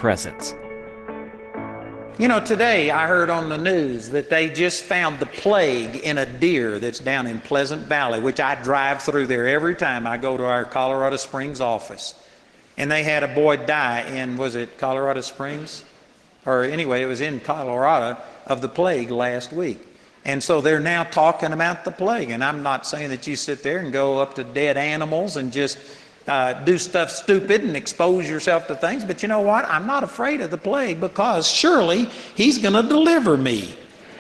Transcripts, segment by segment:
presence. You know, today I heard on the news that they just found the plague in a deer that's down in Pleasant Valley, which I drive through there every time I go to our Colorado Springs office. And they had a boy die in, was it Colorado Springs? Or anyway, it was in Colorado, of the plague last week. And so they're now talking about the plague. And I'm not saying that you sit there and go up to dead animals and just do stuff stupid and expose yourself to things. But you know what? I'm not afraid of the plague, because surely he's going to deliver me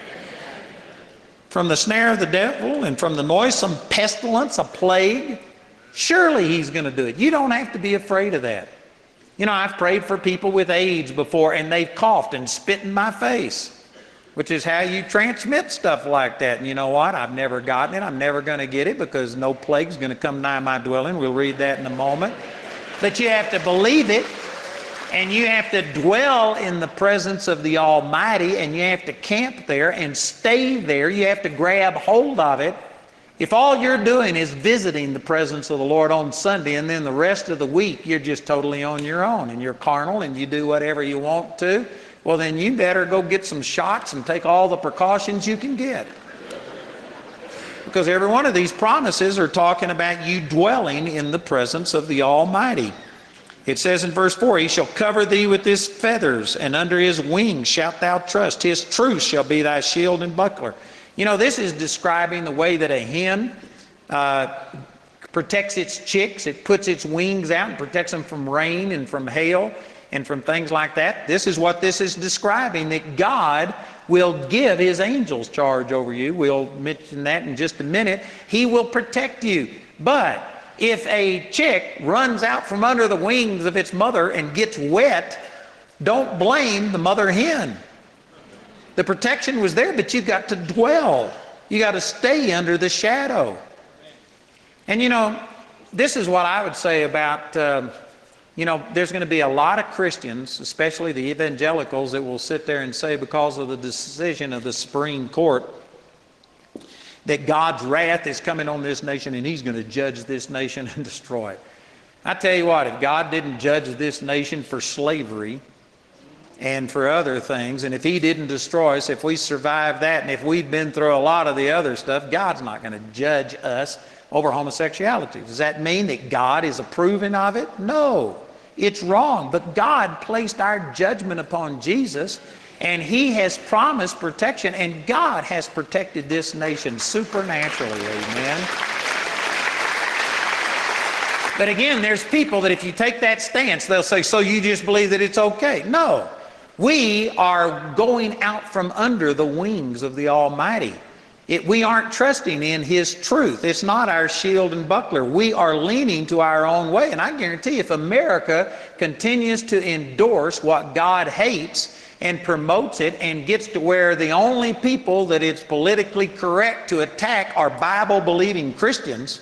from the snare of the devil and from the noisome pestilence, a plague. Surely he's going to do it. You don't have to be afraid of that. You know, I've prayed for people with AIDS before, and they've coughed and spit in my face, which is how you transmit stuff like that. And you know what? I've never gotten it. I'm never going to get it, because no plague's going to come nigh my dwelling. We'll read that in a moment. But you have to believe it, and you have to dwell in the presence of the Almighty, and you have to camp there and stay there. You have to grab hold of it. If all you're doing is visiting the presence of the Lord on Sunday, and then the rest of the week you're just totally on your own and you're carnal and you do whatever you want to, well, then you better go get some shots and take all the precautions you can get. Because every one of these promises are talking about you dwelling in the presence of the Almighty. It says in verse 4, He shall cover thee with His feathers, and under His wings shalt thou trust. His truth shall be thy shield and buckler. You know, this is describing the way that a hen protects its chicks. It puts its wings out and protects them from rain and from hail and from things like that. This is what this is describing, that God will give His angels charge over you. We'll mention that in just a minute. He will protect you. But if a chick runs out from under the wings of its mother and gets wet, don't blame the mother hen. The protection was there, but you've got to dwell. You got to stay under the shadow. And you know, this is what I would say about, you know, there's going to be a lot of Christians, especially the evangelicals, that will sit there and say, because of the decision of the Supreme Court, that God's wrath is coming on this nation and He's going to judge this nation and destroy it. I tell you what, if God didn't judge this nation for slavery and for other things, and if He didn't destroy us, if we survived that, and if we'd been through a lot of the other stuff, God's not going to judge us over homosexuality. Does that mean that God is approving of it? No, it's wrong. But God placed our judgment upon Jesus, and He has promised protection, and God has protected this nation supernaturally. Amen. But again, there's people that if you take that stance, they'll say, so you just believe that it's okay. No. We are going out from under the wings of the Almighty. We aren't trusting in His truth. It's not our shield and buckler. We are leaning to our own way. And I guarantee if America continues to endorse what God hates and promotes it and gets to where the only people that it's politically correct to attack are Bible-believing Christians,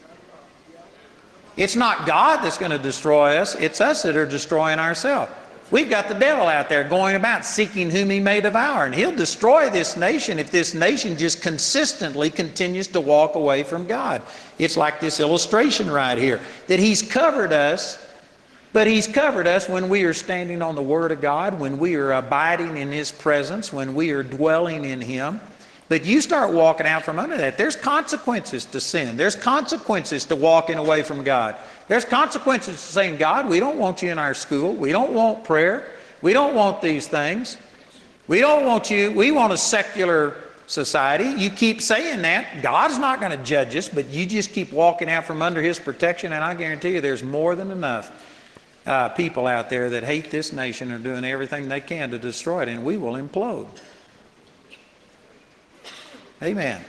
it's not God that's going to destroy us. It's us that are destroying ourselves. We've got the devil out there going about seeking whom he may devour, and he'll destroy this nation if this nation just consistently continues to walk away from God. It's like this illustration right here, that He's covered us, but He's covered us when we are standing on the Word of God, when we are abiding in His presence, when we are dwelling in Him. But you start walking out from under that, there's consequences to sin. There's consequences to walking away from God. There's consequences to saying, God, we don't want you in our school. We don't want prayer. We don't want these things. We don't want you. We want a secular society. You keep saying that. God's not going to judge us, but you just keep walking out from under His protection, and I guarantee you there's more than enough people out there that hate this nation and are doing everything they can to destroy it, and we will implode. Amen.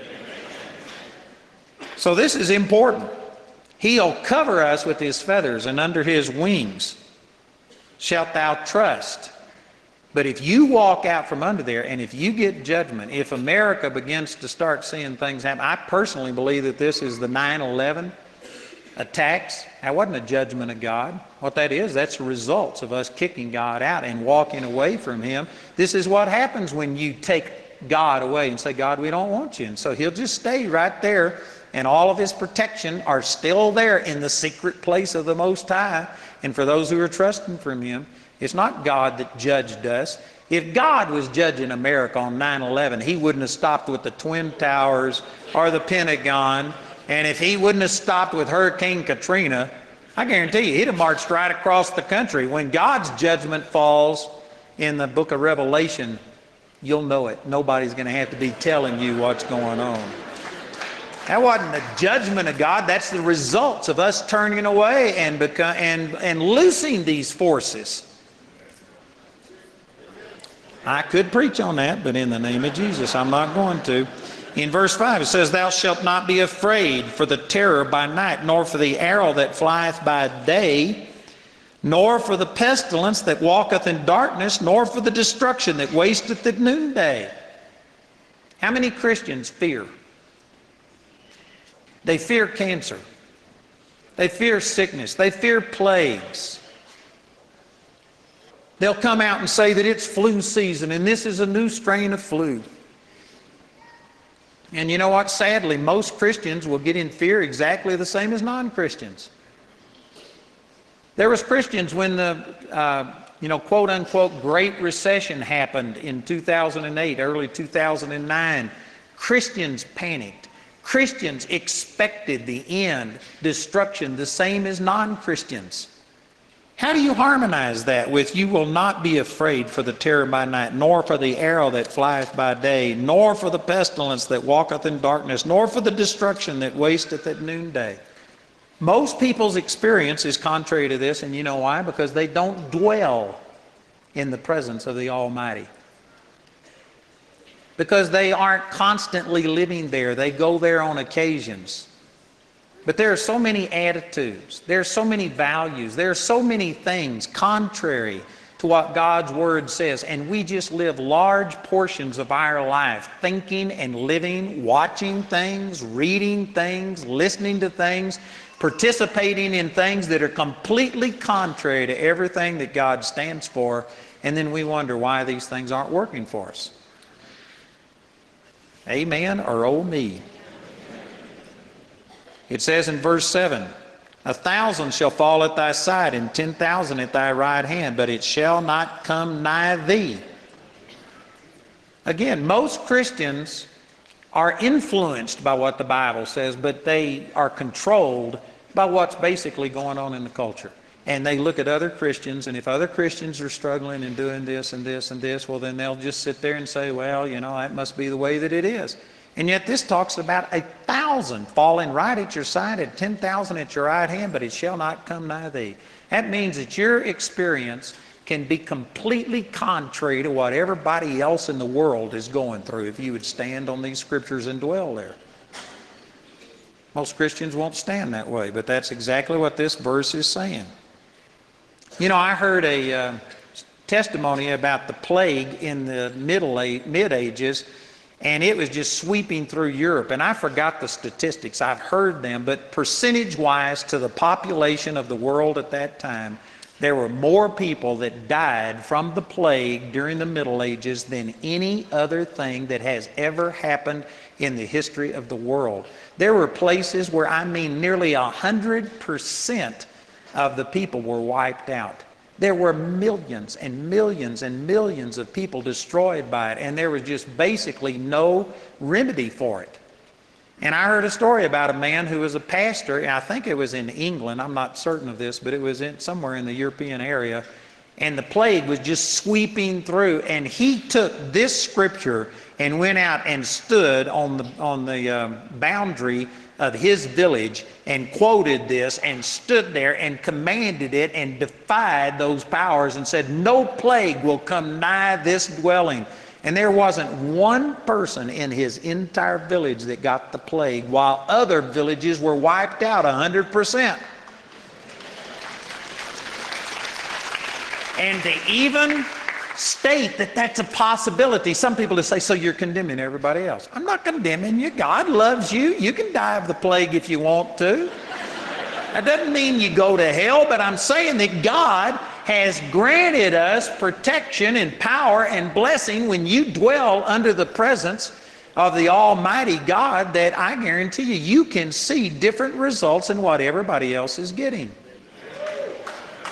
So this is important. He'll cover us with His feathers, and under His wings shalt thou trust. But if you walk out from under there, and if you get judgment, if America begins to start seeing things happen, I personally believe that this is the 9/11 attacks. That wasn't a judgment of God. What that is, that's the results of us kicking God out and walking away from Him. This is what happens when you take God away and say, God, we don't want you. And so He'll just stay right there, and all of His protection are still there in the secret place of the Most High. And for those who are trusting from Him, It's not God that judged us. If God was judging America on 9/11, he wouldn't have stopped with the Twin Towers or the Pentagon. And if he wouldn't have stopped with Hurricane Katrina, I guarantee you, he'd have marched right across the country. When God's judgment falls in the book of Revelation, you'll know it. Nobody's going to have to be telling you what's going on. That wasn't the judgment of God. That's the results of us turning away and loosing these forces. I could preach on that, but in the name of Jesus, I'm not going to. In verse 5, it says, "Thou shalt not be afraid for the terror by night, nor for the arrow that flieth by day, nor for the pestilence that walketh in darkness, nor for the destruction that wasteth at noonday." How many Christians fear? They fear cancer. They fear sickness. They fear plagues. They'll come out and say that it's flu season and this is a new strain of flu. And you know what? Sadly, most Christians will get in fear exactly the same as non-Christians. There was Christians when the, quote unquote, Great Recession happened in 2008, early 2009. Christians panicked. Christians expected the end, destruction, the same as non-Christians. How do you harmonize that with "you will not be afraid for the terror by night, nor for the arrow that flieth by day, nor for the pestilence that walketh in darkness, nor for the destruction that wasteth at noonday"? Most people's experience is contrary to this, and you know why? Because they don't dwell in the presence of the Almighty. Because they aren't constantly living there. They go there on occasions. But there are so many attitudes, there are so many values, there are so many things contrary to what God's Word says, and we just live large portions of our life thinking and living, watching things, reading things, listening to things, participating in things that are completely contrary to everything that God stands for, and then we wonder why these things aren't working for us. Amen or oh me? It says in verse 7, "1,000 shall fall at thy side, and 10,000 at thy right hand, but it shall not come nigh thee." Again, most Christians are influenced by what the Bible says, but they are controlled by what's basically going on in the culture. And they look at other Christians, and if other Christians are struggling and doing this and this and this, well, then they'll just sit there and say, well, that must be the way that it is. And yet this talks about 1,000 falling right at your side and 10,000 at your right hand, but it shall not come nigh thee. That means that your experience can be completely contrary to what everybody else in the world is going through if you would stand on these scriptures and dwell there. Most Christians won't stand that way, but that's exactly what this verse is saying. I heard a testimony about the plague in the mid-ages, and it was just sweeping through Europe. And I forgot the statistics. I've heard them, but percentage-wise to the population of the world at that time, there were more people that died from the plague during the Middle Ages than any other thing that has ever happened in the history of the world. There were places where, nearly 100% of the people were wiped out. There were millions and millions and millions of people destroyed by it, and there was just basically no remedy for it. And I heard a story about a man who was a pastor, and I think it was in England, I'm not certain of this, but it was somewhere in the European area, and the plague was just sweeping through, and he took this scripture and went out and stood on the boundary of his village and quoted this and stood there and commanded it and defied those powers and said, "No plague will come nigh this dwelling." And there wasn't one person in his entire village that got the plague, while other villages were wiped out 100%. And to even state that that's a possibility, some people just say, so you're condemning everybody else. I'm not condemning you. God loves you. You can die of the plague if you want to. That doesn't mean you go to hell, but I'm saying that God has granted us protection and power and blessing when you dwell under the presence of the Almighty God, that I guarantee you can see different results than what everybody else is getting.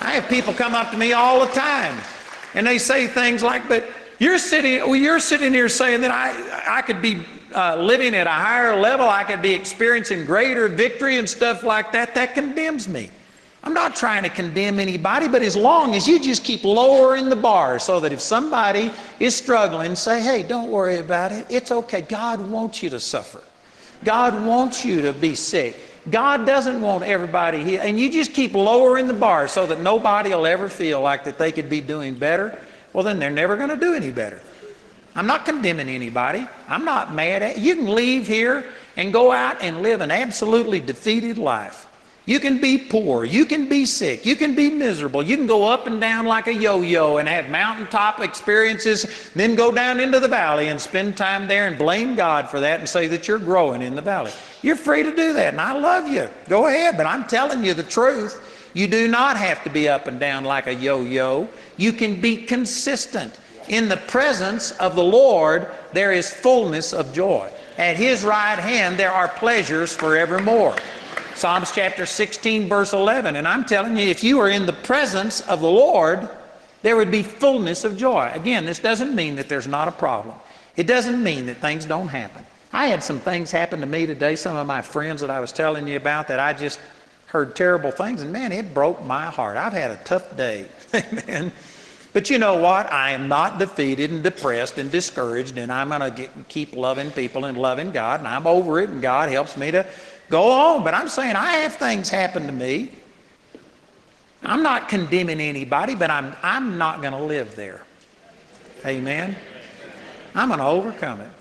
I have people come up to me all the time, and they say things like, but you're sitting here saying that I could be living at a higher level, I could be experiencing greater victory and stuff like that. That condemns me. I'm not trying to condemn anybody, but as long as you just keep lowering the bar so that if somebody is struggling, say, hey, don't worry about it. It's okay. God wants you to suffer. God wants you to be sick. God doesn't want everybody here. And you just keep lowering the bar so that nobody will ever feel like that they could be doing better. Well, then they're never going to do any better. I'm not condemning anybody. I'm not mad at you. You can leave here and go out and live an absolutely defeated life. You can be poor. You can be sick. You can be miserable. You can go up and down like a yo-yo and have mountaintop experiences, then go down into the valley and spend time there and blame God for that and say that you're growing in the valley. You're free to do that, and I love you. Go ahead, but I'm telling you the truth. You do not have to be up and down like a yo-yo. You can be consistent. In the presence of the Lord, there is fullness of joy. At His right hand, there are pleasures forevermore. Psalms chapter 16, verse 11. And I'm telling you, if you are in the presence of the Lord, there would be fullness of joy. Again, this doesn't mean that there's not a problem. It doesn't mean that things don't happen. I had some things happen to me today, some of my friends that I was telling you about, that I just heard terrible things, and man, it broke my heart. I've had a tough day. Amen. But you know what? I am not defeated and depressed and discouraged, and I'm going to keep loving people and loving God, and I'm over it, and God helps me to go on. But I'm saying I have things happen to me. I'm not condemning anybody, but I'm not going to live there. Amen. I'm going to overcome it.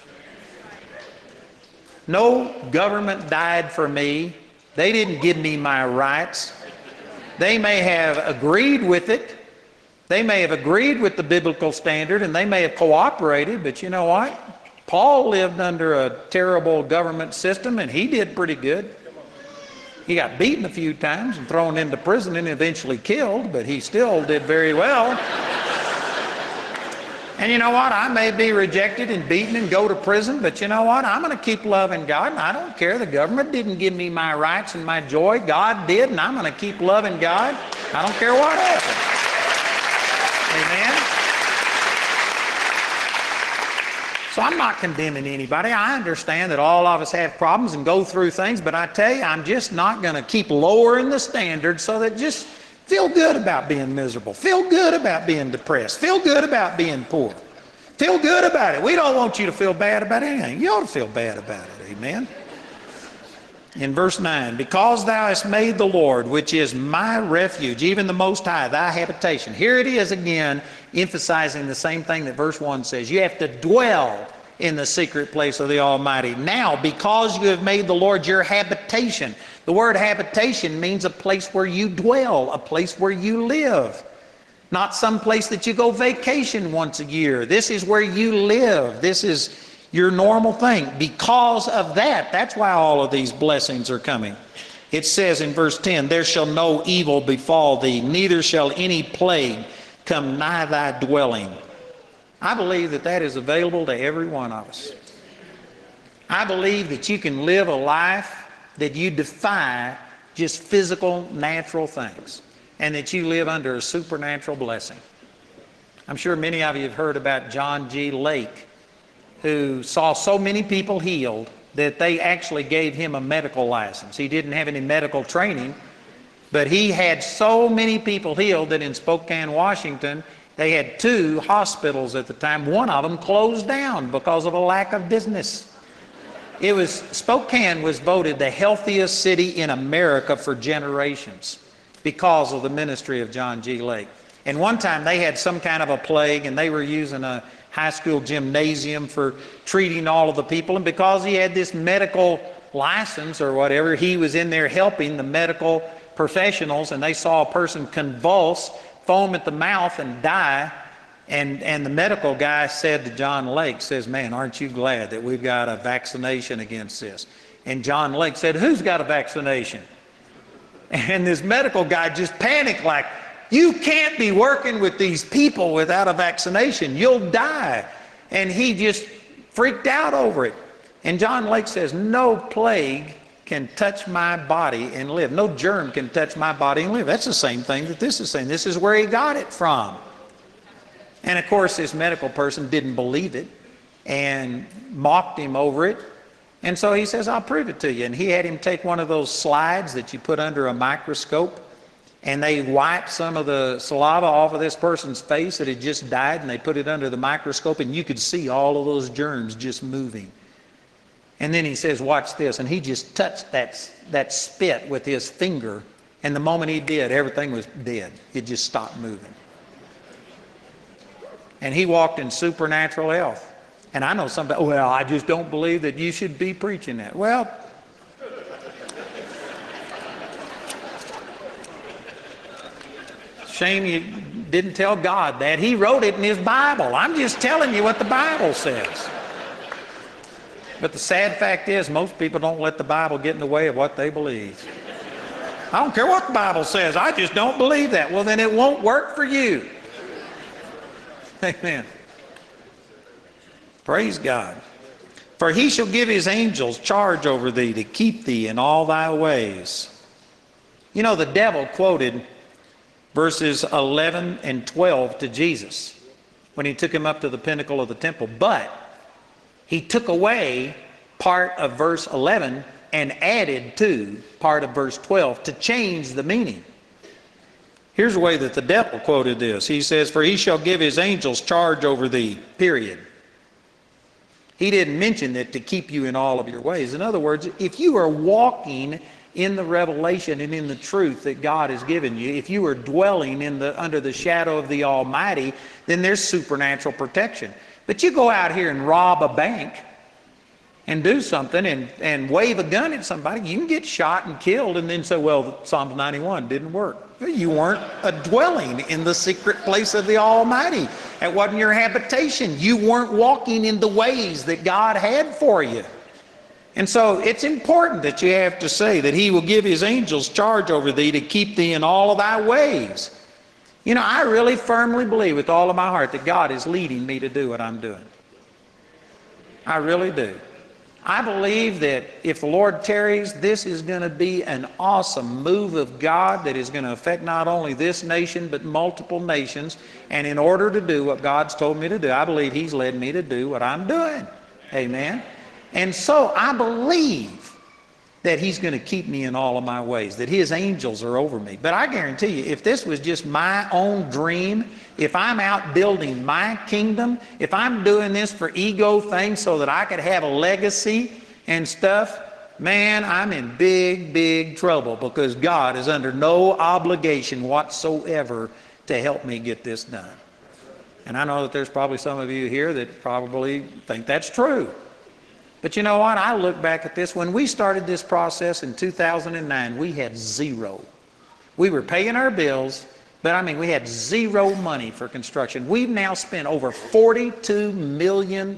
No government died for me. They didn't give me my rights. They may have agreed with it. They may have agreed with the biblical standard, and they may have cooperated, but you know what? Paul lived under a terrible government system, and he did pretty good. He got beaten a few times and thrown into prison and eventually killed, but he still did very well. And you know what? I may be rejected and beaten and go to prison, but you know what? I'm going to keep loving God, and I don't care. The government didn't give me my rights and my joy. God did, and I'm going to keep loving God. I don't care what happens. Amen? So I'm not condemning anybody. I understand that all of us have problems and go through things, but I tell you, I'm just not going to keep lowering the standard so that just feel good about being miserable. Feel good about being depressed. Feel good about being poor. Feel good about it. We don't want you to feel bad about anything. You ought to feel bad about it. Amen? In verse 9, because thou hast made the Lord, which is my refuge, even the Most High, thy habitation. Here it is again, emphasizing the same thing that verse 1 says. You have to dwell in the secret place of the Almighty. Now, because you have made the Lord your habitation. The word habitation means a place where you dwell, a place where you live. Not some place that you go vacation once a year. This is where you live. This is your normal thing. Because of that, that's why all of these blessings are coming. It says in verse 10, there shall no evil befall thee, neither shall any plague come nigh thy dwelling. I believe that that is available to every one of us. I believe that you can live a life that you defy just physical, natural things, and that you live under a supernatural blessing. I'm sure many of you have heard about John G. Lake, who saw so many people healed that they actually gave him a medical license. He didn't have any medical training, but he had so many people healed that in Spokane, Washington, they had 2 hospitals at the time. One of them closed down because of a lack of business. Spokane was voted the healthiest city in America for generations because of the ministry of John G. Lake. And one time they had some kind of a plague, and they were using a high school gymnasium for treating all of the people. And because he had this medical license or whatever, he was in there helping the medical professionals, and they saw a person convulse, foam at the mouth, and die. And the medical guy said to John Lake, says, man, aren't you glad that we've got a vaccination against this? And John Lake said, who's got a vaccination? And this medical guy just panicked like, you can't be working with these people without a vaccination. You'll die. And he just freaked out over it. And John Lake says, no plague can touch my body and live. No germ can touch my body and live. That's the same thing that this is saying. This is where he got it from. And of course, this medical person didn't believe it and mocked him over it. And so he says, I'll prove it to you. And he had him take one of those slides that you put under a microscope, and they wiped some of the saliva off of this person's face that had just died, and they put it under the microscope, and you could see all of those germs just moving. And then he says, watch this. And he just touched that spit with his finger, and the moment he did, everything was dead. It just stopped moving. And he walked in supernatural health. And I know somebody, well, I just don't believe that you should be preaching that. Well, shame you didn't tell God that. He wrote it in his Bible. I'm just telling you what the Bible says. But the sad fact is, most people don't let the Bible get in the way of what they believe. I don't care what the Bible says. I just don't believe that. Well, then it won't work for you. Amen. Praise God. For he shall give his angels charge over thee to keep thee in all thy ways. You know, the devil quoted verses 11 and 12 to Jesus when he took him up to the pinnacle of the temple. But he took away part of verse 11 and added to part of verse 12 to change the meaning. Here's the way that the devil quoted this. He says, for he shall give his angels charge over thee, period. He didn't mention that to keep you in all of your ways. In other words, if you are walking in the revelation and in the truth that God has given you, if you are dwelling under the shadow of the Almighty, then there's supernatural protection. But you go out here and rob a bank and do something and wave a gun at somebody, you can get shot and killed and then say, well, Psalms 91 didn't work. You weren't dwelling in the secret place of the Almighty. That wasn't your habitation. You weren't walking in the ways that God had for you. And so it's important that you have to say that he will give his angels charge over thee to keep thee in all of thy ways. You know, I really firmly believe with all of my heart that God is leading me to do what I'm doing. I really do. I believe that if the Lord tarries, this is going to be an awesome move of God that is going to affect not only this nation, but multiple nations. And in order to do what God's told me to do, I believe he's led me to do what I'm doing. Amen. And so I believe that he's going to keep me in all of my ways, that his angels are over me. But I guarantee you, if this was just my own dream, if I'm out building my kingdom, if I'm doing this for ego things so that I could have a legacy and stuff, man, I'm in big, big trouble, because God is under no obligation whatsoever to help me get this done. And I know that there's probably some of you here that probably think that's true. But you know what? I look back at this. When we started this process in 2009, we had zero. We were paying our bills, but I mean, we had zero money for construction. We've now spent over $42 million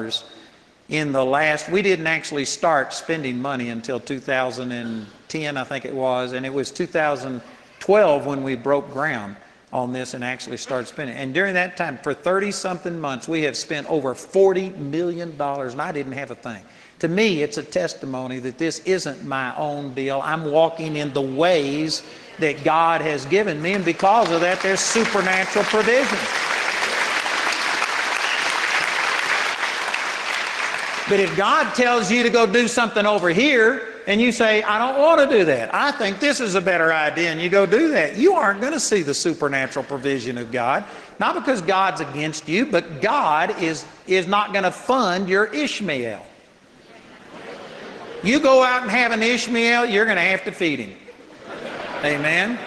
in the last, we didn't actually start spending money until 2010, I think it was, and it was 2012 when we broke ground on this and actually started spending. And during that time, for 30-something months, we have spent over $40 million, and I didn't have a thing. To me, it's a testimony that this isn't my own deal. I'm walking in the ways that God has given me, and because of that, there's supernatural provision. But if God tells you to go do something over here, and you say, I don't want to do that, I think this is a better idea, and you go do that, you aren't going to see the supernatural provision of God. Not because God's against you, but God is not going to fund your Ishmael. You go out and have an Ishmael, you're going to have to feed him. Amen?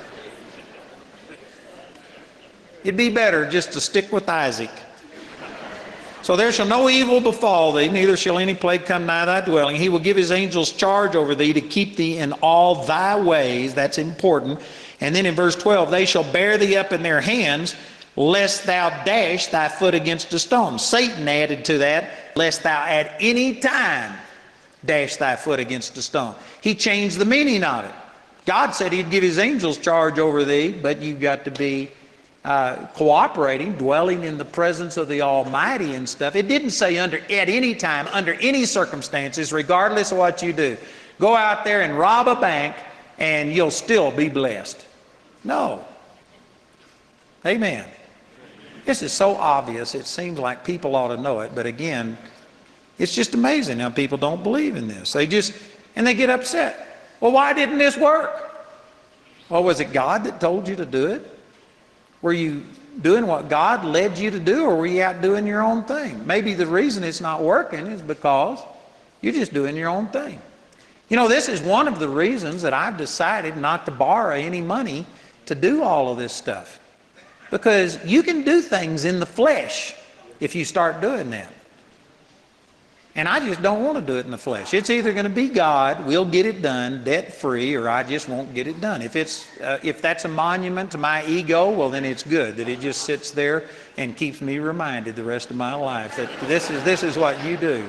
It'd be better just to stick with Isaac. So there shall no evil befall thee, neither shall any plague come nigh thy dwelling. He will give his angels charge over thee to keep thee in all thy ways. That's important. And then in verse 12, they shall bear thee up in their hands, lest thou dash thy foot against a stone. Satan added to that, lest thou at any time dash thy foot against a stone. He changed the meaning of it. God said he'd give his angels charge over thee, but you've got to be cooperating, dwelling in the presence of the Almighty and stuff. It didn't say at any time, under any circumstances, regardless of what you do. go out there and rob a bank and you'll still be blessed. No. Amen. This is so obvious, it seems like people ought to know it, but again, it's just amazing how people don't believe in this. They get upset. Well, why didn't this work? Well, was it God that told you to do it? Were you doing what God led you to do, or were you out doing your own thing? Maybe the reason it's not working is because you're just doing your own thing. You know, this is one of the reasons that I've decided not to borrow any money to do all of this stuff. Because you can do things in the flesh if you start doing that. And I just don't want to do it in the flesh. It's either going to be God, we'll get it done debt-free, or I just won't get it done. If that's a monument to my ego, well, then it's good that it just sits there and keeps me reminded the rest of my life that this is what you do.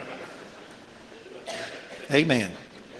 Amen.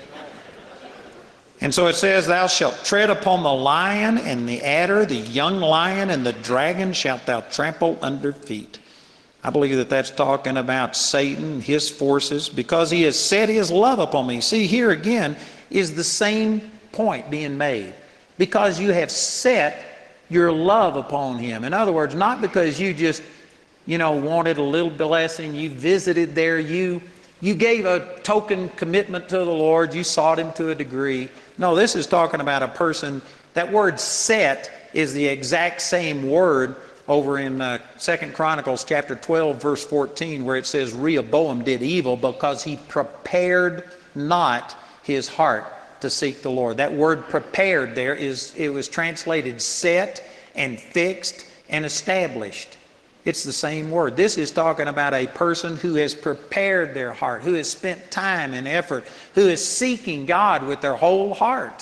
And so it says, thou shalt tread upon the lion and the adder, the young lion and the dragon shalt thou trample under feet. I believe that that's talking about Satan, his forces, because he has set his love upon me. See, here again is the same point being made. Because you have set your love upon him. In other words, not because you just, wanted a little blessing, you visited there, you gave a token commitment to the Lord, you sought him to a degree. No, this is talking about a person. That word set is the exact same word over in 2 Chronicles chapter 12, verse 14, where it says Rehoboam did evil because he prepared not his heart to seek the Lord. That word prepared there it was translated set and fixed and established. It's the same word. This is talking about a person who has prepared their heart, who has spent time and effort, who is seeking God with their whole heart.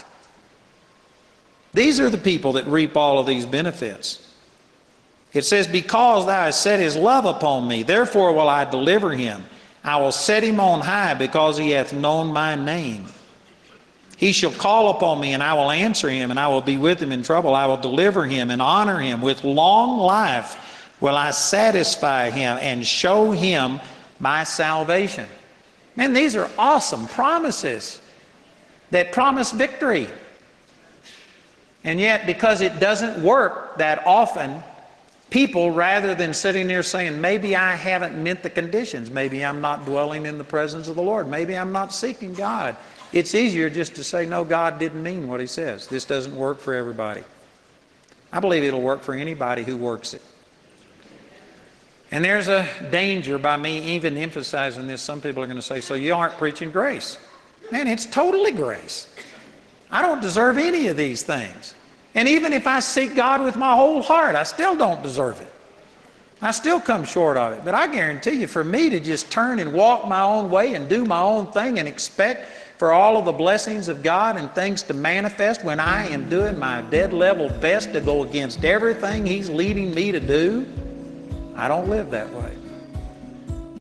These are the people that reap all of these benefits. It says, because thou hast set his love upon me, therefore will I deliver him. I will set him on high because he hath known my name. He shall call upon me and I will answer him, and I will be with him in trouble. I will deliver him and honor him. With long life will I satisfy him and show him my salvation. Man, these are awesome promises that promise victory. And yet, because it doesn't work that often, people, rather than sitting there saying, maybe I haven't met the conditions, maybe I'm not dwelling in the presence of the Lord, maybe I'm not seeking God, it's easier just to say, no, God didn't mean what he says. This doesn't work for everybody. I believe it'll work for anybody who works it. And there's a danger by me even emphasizing this. Some people are going to say, so you aren't preaching grace. Man, it's totally grace. I don't deserve any of these things. And even if I seek God with my whole heart, I still don't deserve it. I still come short of it. But I guarantee you, for me to just turn and walk my own way and do my own thing and expect for all of the blessings of God and things to manifest when I am doing my dead level best to go against everything he's leading me to do, I don't live that way.